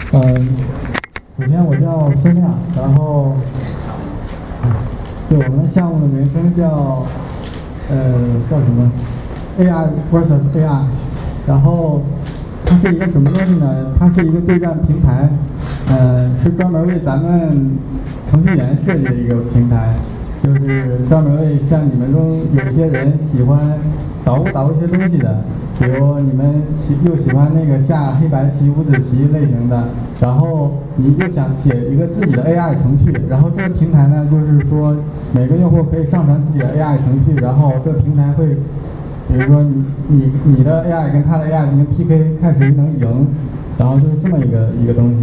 首先我叫孙亮，然后对我们项目的名称叫什么 AI versus AI， 然后它是一个什么东西呢？它是一个对战平台，是专门为咱们程序员设计的一个平台，就是专门为像你们中有些人喜欢捣鼓一些东西的，比如你们又喜欢那个下黑白棋、五子棋类型的，然后你就想写一个自己的 AI 程序，然后这个平台呢，就是说每个用户可以上传自己的 AI 程序，然后这个平台会，比如说你的 AI 跟他的 AI 进行 PK， 看谁能赢，然后就是这么一个东西，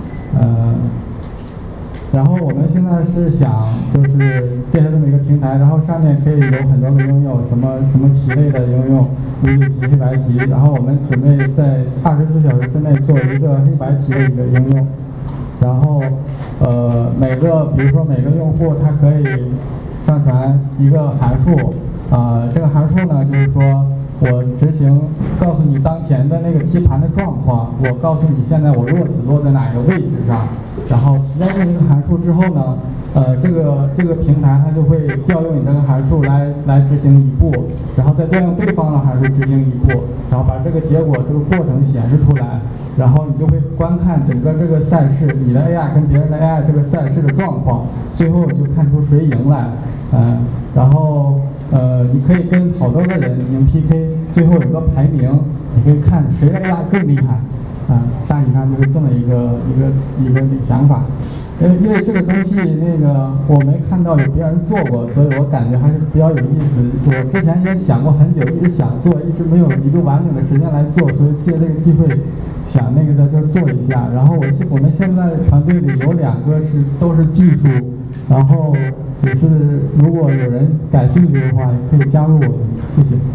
然后我们现在是想就是建设这么一个平台，然后上面可以有很多个应用，什么棋类的应用，五子棋、黑白棋，然后我们准备在24小时之内做一个黑白棋的一个应用，然后比如说每个用户他可以上传一个函数，这个函数呢就是说我执行告诉你当前的那个棋盘的状况，我告诉你现在我落子落在哪一个位置上，然后提交这个函数之后呢，这个平台它就会调用你这个函数来执行一步，然后再调用对方的函数执行一步，然后把这个结果这个过程显示出来，然后你就会观看整个这个赛事，你的 AI 跟别人的 AI 这个赛事的状况，最后就看出谁赢来，然后你可以跟好多个人进行 PK， 最后有个排名，你可以看谁的 AI 更厉害，大体上就是这么一个想法。因为这个东西我没看到有别人做过，所以我感觉还是比较有意思。我之前也想过很久，一直想做，一直没有一个完整的时间来做，所以借这个机会想在这儿做一下。然后我们现在团队里有2个都是技术，然后也是如果有人感兴趣的话，也可以加入我们，谢谢。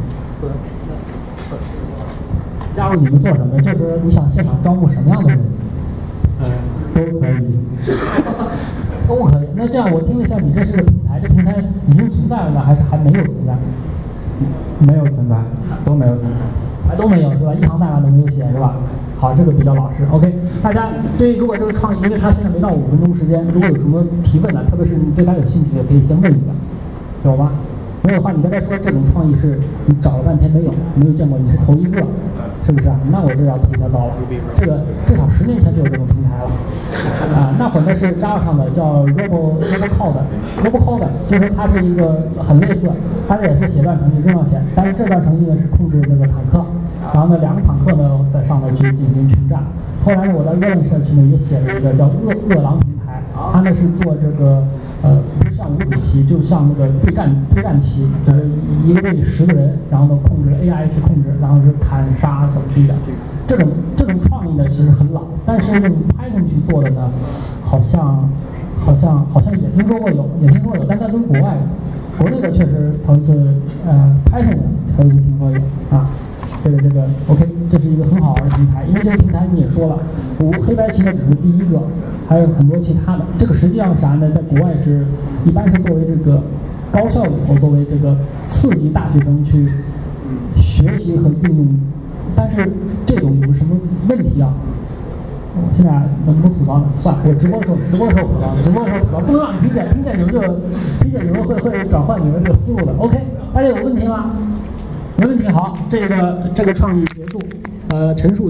加入你们做什么？就是你想现场招募什么样的人？ 都可以。 都可以。那这样我听了一下，你这是个平台，这平台已经存在了呢，还是还没有存在？ 没有存在，都没有存在。 还都没有是吧？一行代码都没有写是吧？好，这个比较老实。OK， 大家如果这个创意，因为他现在没到5分钟时间，如果有什么提问呢，特别是你对他有兴趣的，可以先问一下，有吗？没有的话，你刚才说这种创意是你找了半天没有见过，你是头一个，是不是啊？那我这要吐一下槽了。这个至少10年前就有这种平台了，那会儿呢是 Java 上的叫 Robocode， 就是它是一个很类似，它也是写段程序扔上去，但是这段程序呢是控制那个坦克，然后呢2个坦克呢在上面去进行群战。后来呢我在热论社区呢也写了一个叫饿狼平台，它呢是做这个不是像五子棋，就像那个对战棋，就是一个队10个人，然后呢控制 AI 去控制，然后是砍杀怎么地的。这种创意呢其实很老，但是用 Python 去做的呢，好像也听说过有，但在国外，国内的确实头一次Python 的头一次听说有啊。这个 OK， 这是一个很好玩的平台，因为这个平台你也说了，黑白棋呢只是第一个，还有很多其他的。这个实际上啥呢？在国外一般是作为这个高校以后作为这个刺激大学生去学习和应用，但是这种有什么问题啊？我现在能不吐槽呢？算了，我直播的时候吐槽，不能让你听见你们会转换你们这个思路的。OK， 大家有问题吗？没问题，好，这个创意结束，陈述。